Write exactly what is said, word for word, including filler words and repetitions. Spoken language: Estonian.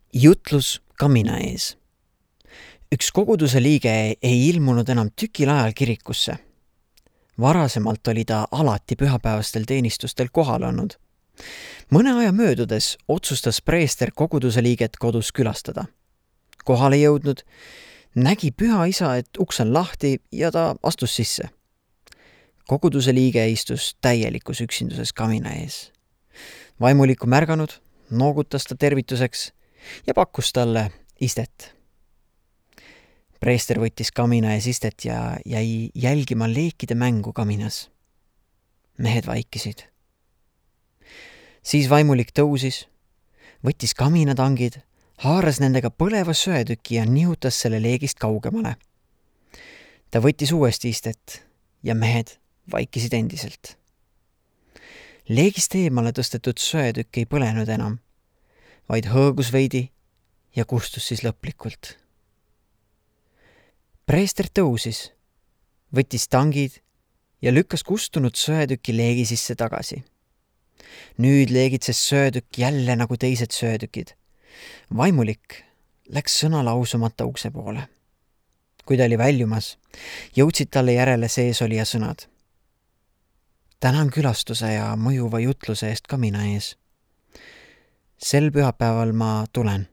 Jutlus kamina ees. Üks koguduse liige ei ilmunud enam tükil ajal kirikusse. Varasemalt oli ta alati pühapäevastel teenistustel kohal olnud. Mõne aja möödudes otsustas preester koguduse liiget kodus külastada. Kohale jõudnud, nägi püha isa, et uks on lahti ja ta astus sisse. Koguduse liige istus täielikus üksinduses kamina ees. Vaimulikku märganud, noogutas ta tervituseks ja pakkus talle istet. Preester võttis kamina ees istet ja jäi jälgima leekide mängu kaminas. Mehed vaikisid. Siis vaimulik tõusis, võttis kaminatangid, haaras nendega põleva söetüki ja nihutas selle leegist kaugemale. Ta võttis uuesti istet ja mehed vaikisid endiselt. Leegist eemale tõstetud söetükk ei põlenud enam, vaid hõõgus veidi ja kustus siis lõplikult. Preester tõusis, võttis tangid ja lükkas kustunud söetüki leegi sisse tagasi. Nüüd leegitses söetükk jälle nagu teised söetükid. Vaimulik läks sõna lausumata ukse poole. Kui ta oli väljumas, jõudsid talle järele seesolija sõnad. Tänan külastuse ja mõjuva jutluse eest kamina ees. Sel pühapäeval ma tulen.